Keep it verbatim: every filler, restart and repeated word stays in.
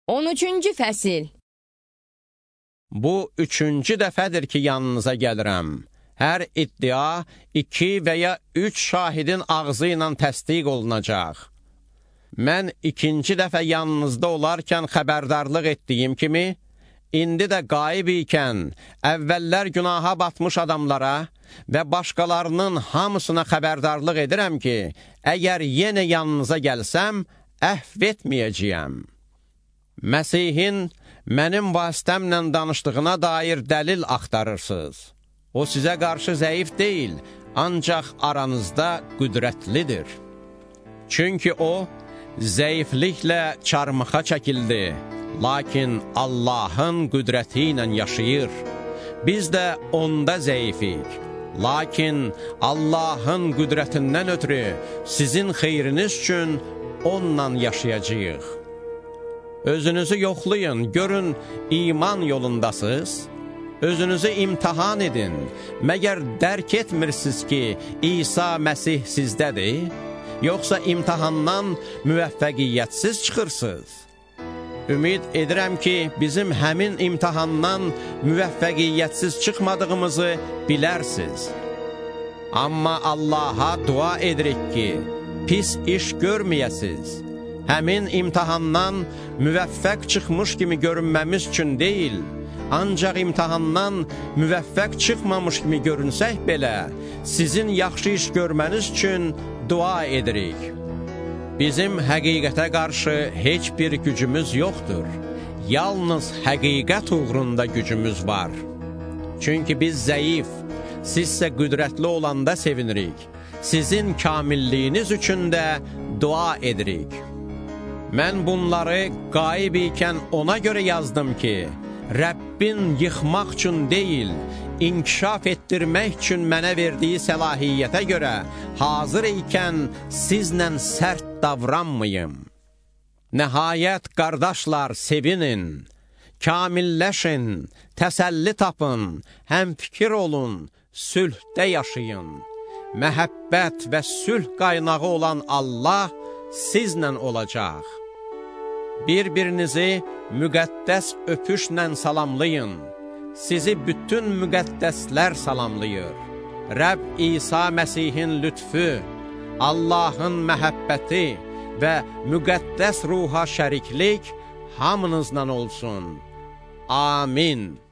on üçüncü fəsil. Bu üçüncü dəfədir ki, yanınıza gəlirəm. Hər iddia iki və ya üç şahidin ağzı ilə təsdiq olunacaq. Mən ikinci dəfə yanınızda olarkən xəbərdarlıq etdiyim kimi, indi də qaib ikən əvvəllər günaha batmış adamlara və başqalarının hamısına xəbərdarlıq edirəm ki, əgər yenə yanınıza gəlsəm, əhv etməyəcəyəm. Məsihin mənim vasitəmlə danışdığına dair dəlil axtarırsınız. O sizə qarşı zəif deyil, ancaq aranızda qüdrətlidir. Çünki o, zəifliklə çarmıxa çəkildi, lakin Allahın qüdrəti ilə yaşayır. Biz də onda zəifik, lakin Allahın qüdrətindən ötürü sizin xeyriniz üçün onunla yaşayacağıq. Özünüzü yoxlayın, görün iman yolundasınız. Özünüzü imtihan edin. Məgər dərk etmirsiniz ki, İsa Məsih sizdədir? Yoxsa imtihandan müvəffəqiyyətsiz çıxırsınız? Ümid edirəm ki, bizim həmin imtihandan müvəffəqiyyətsiz çıxmadığımızı bilərsiniz. Amma Allaha dua edirik ki, pis iş görməyəsiz. Həmin imtihandan müvəffəq çıxmış kimi görünməmiz üçün deyil, ancaq imtihandan müvəffəq çıxmamış kimi görünsək belə, sizin yaxşı iş görməniz üçün dua edirik. Bizim həqiqətə qarşı heç bir gücümüz yoxdur. Yalnız həqiqət uğrunda gücümüz var. Çünki biz zəif, sizsə qüdrətli olanda sevinirik. Sizin kamilliyiniz üçün də dua edirik. Mən bunları qaib ikən ona görə yazdım ki, Rəbbin yıxmaq üçün deyil, inkişaf etdirmək üçün mənə verdiyi səlahiyyətə görə hazır ikən sizlə sərt davranmayım. Nəhayət, qardaşlar, sevinin, kamilləşin, təsəlli tapın, həmfikir olun, sülhdə yaşayın. Məhəbbət və sülh qaynağı olan Allah sizlə olacaq. Bir-birinizi müqəddəs öpüşlə salamlayın. Sizi bütün müqəddəslər salamlayır. Rəbb İsa Məsihin lütfü, Allahın məhəbbəti və müqəddəs ruha şəriklik hamınızla olsun. Amin.